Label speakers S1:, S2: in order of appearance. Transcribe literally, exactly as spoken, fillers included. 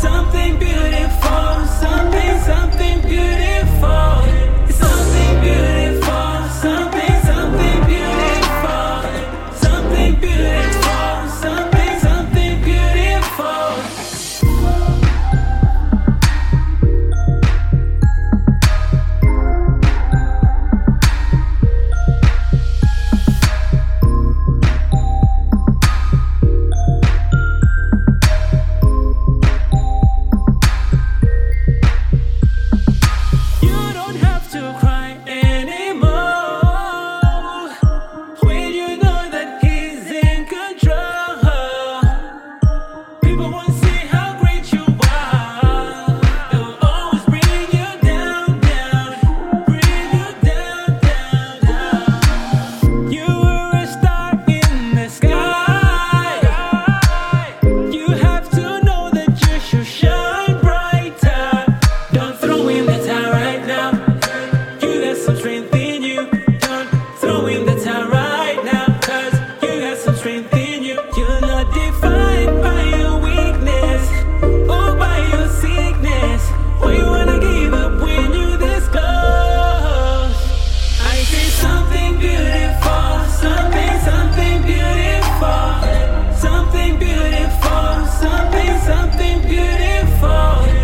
S1: something beautiful, something, something beautiful. Something beautiful, something, something beautiful. Something beautiful, something, something beautiful. You don't have to cry anymore when you know that he's in control. People won't see how great you are. They'll always bring you down, down, bring you down, down, down. You were a star in the sky. You have to know that you should shine brighter. Don't throw in the towel right now. You got some strength in you. Don't throw in the towel right now. Cause you got some strength in you. You're not defined by your weakness or by your sickness. Why you wanna give up when you this close? I say something beautiful, something, something beautiful. Something beautiful, something, something beautiful.